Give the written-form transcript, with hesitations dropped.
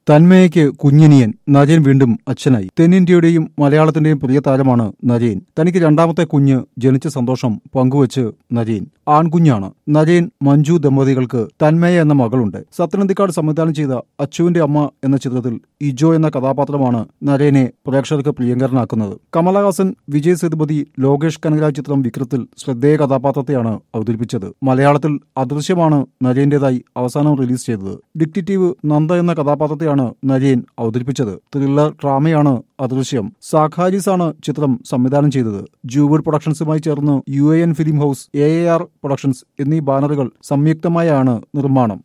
തന്മയയ്ക്ക് കുഞ്ഞിനിയൻ. നരേൻ വീണ്ടും അച്ഛനായി. തെന്നിന്ത്യയുടെയും മലയാളത്തിന്റെയും പ്രിയ താരമാണ് നരേൻ. തനിക്ക് രണ്ടാമത്തെ കുഞ്ഞ് ജനിച്ച സന്തോഷം പങ്കുവച്ച് നരേൻ. ആൺകുഞ്ഞാണ്. നരേൻ മഞ്ജു ദമ്പതികൾക്ക് തന്മയ എന്ന മകളുണ്ട്. സത്യനന്ദിക്കാട് സംവിധാനം ചെയ്ത അച്ചുവിന്റെ അമ്മ എന്ന ചിത്രത്തിൽ ഇജോ എന്ന കഥാപാത്രമാണ് നരേനെ പ്രേക്ഷകർക്ക് പ്രിയങ്കരനാക്കുന്നത്. കമലഹാസൻ, വിജയ് സേതുപതി, ലോകേഷ് കനകരാജ് ചിത്രം വിക്രത്തിൽ ശ്രദ്ധേയ കഥാപാത്രത്തെയാണ് അവതരിപ്പിച്ചത്. മലയാളത്തിൽ അദൃശ്യമാണ് നരേന്റേതായി അവസാനം റിലീസ് ചെയ്തത്. ഡിറ്റക്റ്റീവ് നന്ദ എന്ന കഥാപാത്രത്തെയാണ് നരേൻ അവതരിപ്പിച്ചത്. ത്രില്ലർ ഡ്രാമയാണ് അദൃശ്യം. സാഖാരിസാണ് ചിത്രം സംവിധാനം ചെയ്തത്. ജൂവുഡ് പ്രൊഡക്ഷൻസുമായി ചേർന്ന് UAN film house, AAR productions എന്നീ ബാനറുകൾ സംയുക്തമായാണ് നിർമ്മാണം.